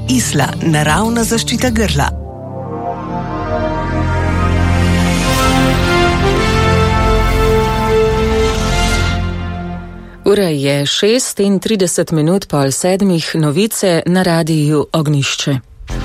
Isla, naravna zaščita grla. Ura je 6:30 pol 7, novice na radiju Ognjišče.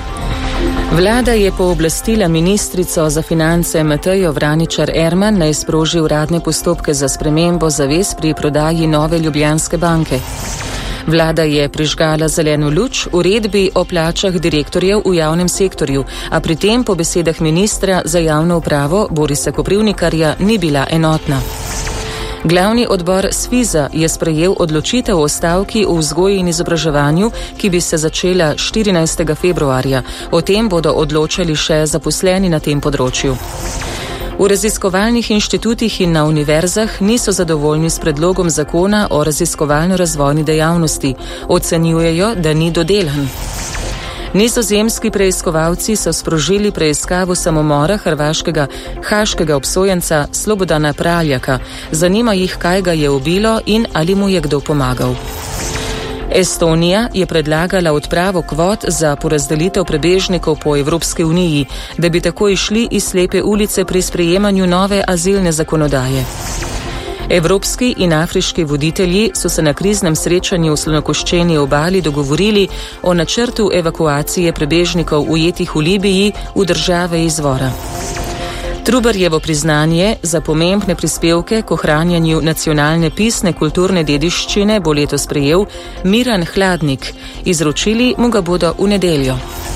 Vlada je pooblastila ministrico za finance Matejo Vraničar Erman, naj sproži uradne postopke za spremembo zavez pri prodaji Nove Ljubljanske banke. Vlada je prižgala zeleno luč uredbi o plačah direktorjev v javnem sektorju, a pri tem po besedah ministra za javno upravo Borisa Koprivnikarja ni bila enotna. Glavni odbor SFIZ-a je sprejel odločitev o stavki v vzgoji in izobraževanju, ki bi se začela 14. februarja. O tem bodo odločali še zaposleni na tem področju. V raziskovalnih inštitutih in na univerzah niso zadovoljni s predlogom zakona o raziskovalno-razvojni dejavnosti. Ocenjujejo, da ni dodelan. Nizozemski preiskovalci so sprožili preiskavo samomora hrvaškega haaškega obsojenca Slobodana Praljaka. Zanima jih, kaj ga je ubilo in ali mu je kdo pomagal. Estonija je predlagala odpravo kvot za porazdelitev prebežnikov po Evropski uniji, da bi tako išli iz slepe ulice pri sprejemanju nove azilne zakonodaje. Evropski in afriški voditelji so se na kriznem srečanju v slonokoščeni obali dogovorili o načrtu evakuacije prebežnikov ujetih v Libiji v države izvora. Trubarjevo priznanje za pomembne prispevke k ohranjanju nacionalne pisne kulturne dediščine bo letos prejel Miran Hladnik. Izročili mu ga bodo v nedeljo.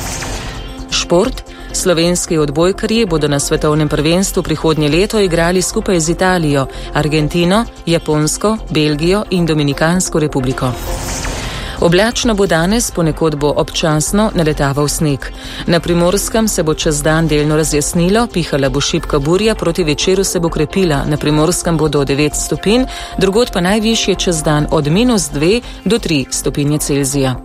Šport. Slovenski odbojkarji bodo na svetovnem prvenstvu prihodnje leto igrali skupaj z Italijo, Argentino, Japonsko, Belgijo in Dominikansko republiko. Oblačno bo danes, ponekod bo občasno naletaval sneg. Na Primorskem se bo čez dan delno razjasnilo, pihala bo šibka burja, proti večeru se bo krepila. Na Primorskem bo do 9 stopinj, drugod pa najvišje čez dan od -2 do 3 stopinje Celzija.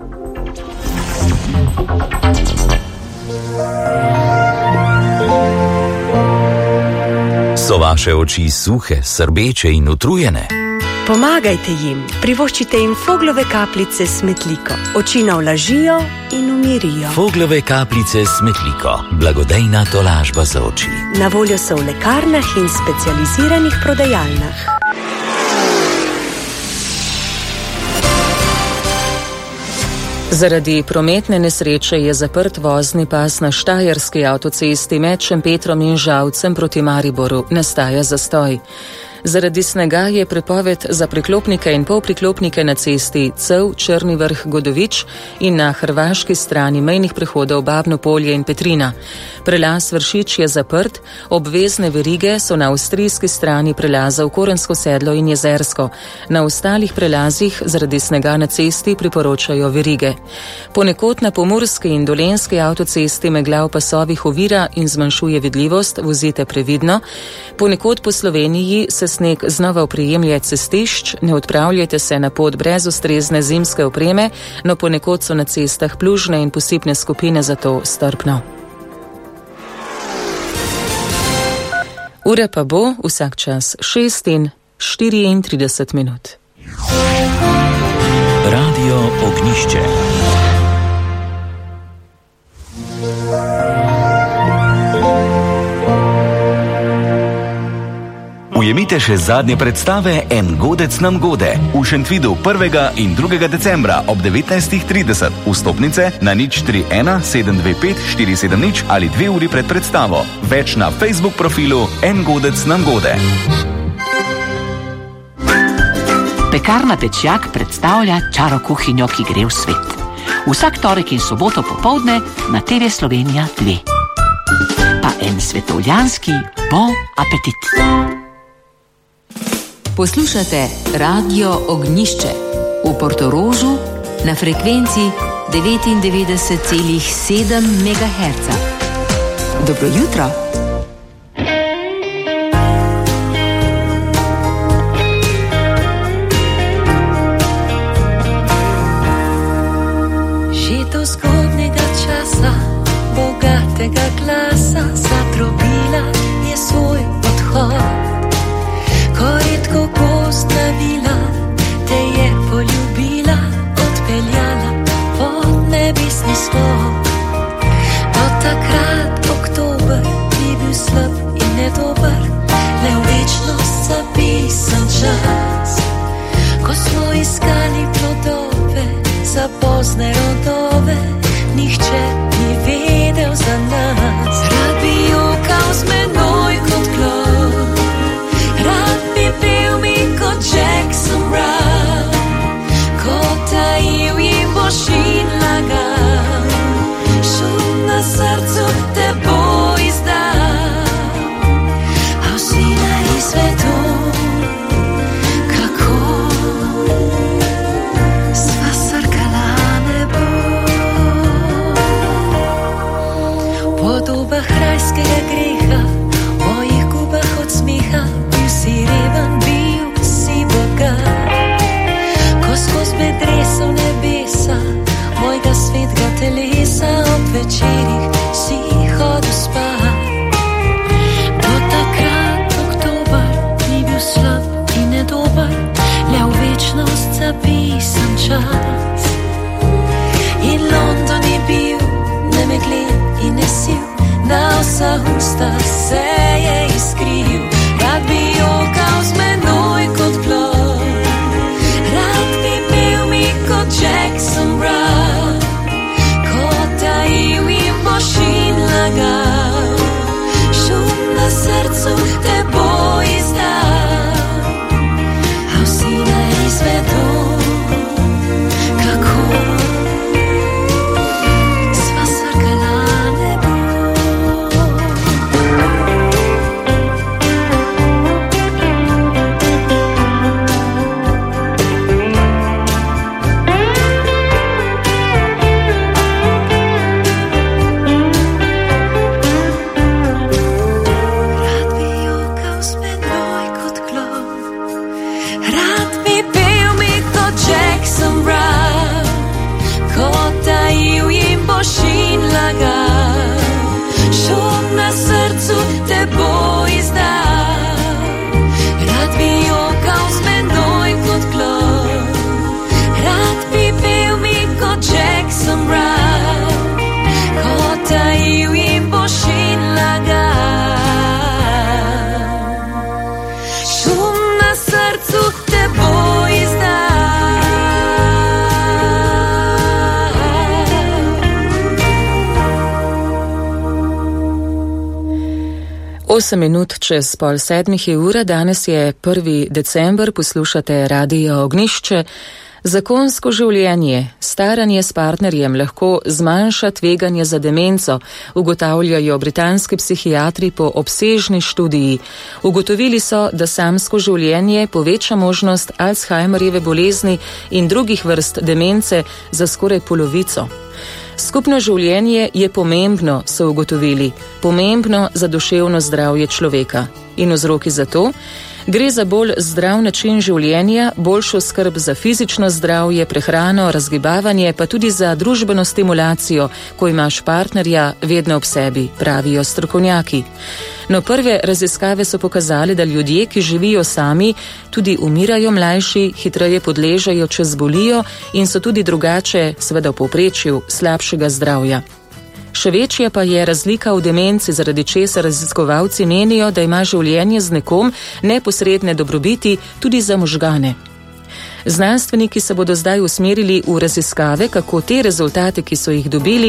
So vaše oči suhe, srbeče in utrujene? Pomagajte jim, privoščite jim Foglove kapljice s Metliko. Oči navlažijo in umirijo. Foglove kapljice s Metliko, blagodejna tolažba za oči. Na voljo so v lekarnah in specializiranih prodajalnah. Zaradi prometne nesreče je zaprt vozni pas na štajerski avtocesti med Šempetrom in Žalcem proti Mariboru. Nastaja zastoj. Zaradi snega je prepoved za priklopnike in polpriklopnike na cesti Cev, Črni Vrh, Godovič in na hrvaški strani mejnih prehodov Babno Polje in Petrina. Prelaz Vršič je zaprt, obvezne verige so na avstrijski strani prelaza v Korensko sedlo in Jezersko. Na ostalih prelazih zaradi snega na cesti priporočajo verige. Ponekod na pomurski in dolenski avtocesti megla v pasovih ovira in zmanjšuje vidljivost, vozite previdno. Ponekod po Sloveniji se sneg znova oprijemlja cestišč, ne odpravljajte se na pot brez ustrezne zimske opreme, no ponekod so na cestah plužne in posipne skupine, zato strpno. Ura pa bo vsak čas 6:34. Radio Ognjišče. Ujemite še zadnje predstave En godec nam gode v Šentvidu 1. in 2. decembra ob 19:30. Vstopnice na 031 725 470 ali 2 uri pred predstavo. Več na Facebook profilu En godec nam gode. Pekarna Pečjak predstavlja čaro kuhinjo, ki gre v svet. Vsak torek in soboto popoldne na TV Slovenija 2. Pa en svetovljanski bon apetit. Poslušate Radio Ognjišče v Portorožu na frekvenci 99,7 MHz. Dobro jutro. Že do zgodnega časa bogatega glasa zatrobila je svoj odhod. Ko redko gostna vila te je poljubila, odpeljala pod nebesni ni slab. Do takrat oktober ni bil slab in nedober, le v večnost zapisan čas. Ko smo iskali plodove za pozne rodove, nihče ni vedel za nas. Rad bi jokal z menoj kot klop, rad bi bil mi kot Jackson Brown, ko tajil jim boš in lagal, šum na srcu te bo izdal. A vsi na izvedu, kako sva srkala nebo. Podobah rajskega greha, mojih gubah od smeha, bil si reven, bil si bogat. Ko skoz me dresal nebesa, mojega svetega telesa, ob večerih si hodil spat. Do takrat oktober ni bil slab in nedober, le v večnost zapisan čas. In London je bil nemeglen in nesiv, na vsa usta se je iskril. Rad bi jokal z menoj kot klop, rad bi bil mi kot Jackson Brown, ko tajil jim boš in lagal, šum na srcu te bo izdal. A vsi naj izvedo, kako sva srkala nebo. Rad bi jokal z menoj kot klop, rad bi bil mi kot Jackson Brown, ko tajil jim boš in lagal, šum na srcu te bo izdal. Rad bi jokal z menoj kot klop, rad bi bil mi kot Jackson Brown, ko tajil jim boš in lagal, šum na srcu te bo izdal. 8 minut čez pol sedmih je ura, danes je 1. december, poslušate Radio Ognjišče. Zakonsko življenje, staranje s partnerjem lahko zmanjša tveganje za demenco, ugotavljajo britanski psihiatri po obsežni študiji. Ugotovili so, da samsko življenje poveča možnost Alzheimerjeve bolezni in drugih vrst demence za skoraj polovico. Skupno življenje je pomembno, so ugotovili, pomembno za duševno zdravje človeka. In vzroki za to? Gre za bolj zdrav način življenja, boljšo skrb za fizično zdravje, prehrano, razgibavanje, pa tudi za družbeno stimulacijo, ko imaš partnerja vedno ob sebi, pravijo strokovnjaki. No, prve raziskave so pokazali, da ljudje, ki živijo sami, tudi umirajo mlajši, hitreje podležejo, če zbolijo in so tudi drugače, seveda v povprečju, slabšega zdravja. Še večja pa je razlika v demenci, zaradi česar raziskovalci menijo, da ima življenje z nekom neposredne dobrobiti tudi za možgane. Znanstveniki se bodo zdaj usmerili v raziskave, kako te rezultate, ki so jih dobili,